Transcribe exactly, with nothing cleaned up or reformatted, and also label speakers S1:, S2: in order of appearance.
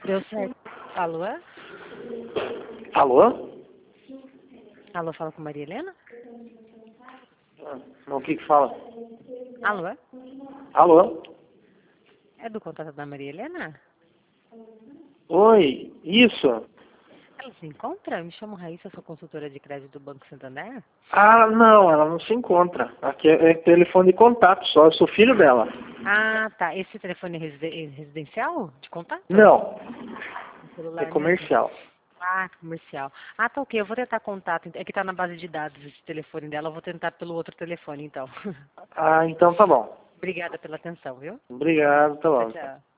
S1: Deu certo. Alô? é?
S2: Alô?
S1: Alô, fala com Maria Helena?
S2: Ah, não, o que que fala?
S1: Alô? é?
S2: Alô?
S1: É do contato da Maria Helena?
S2: Oi, isso?
S1: Ela se encontra? Eu me chamo Raíssa, sou consultora de crédito do Banco Santander.
S2: Ah, não, ela não se encontra. Aqui é, é telefone de contato só, eu sou filho dela.
S1: Ah, tá. Esse telefone é residen- residencial? De contato?
S2: Não,
S1: Um
S2: é
S1: celular mesmo?
S2: comercial.
S1: Ah, comercial. Ah, tá ok. Eu vou tentar contato. É que tá na base de dados esse telefone dela. Eu vou tentar pelo outro telefone, então.
S2: Ah, então tá bom.
S1: Obrigada pela atenção, viu?
S2: Obrigado, tá
S1: Tchau,
S2: bom.
S1: tchau.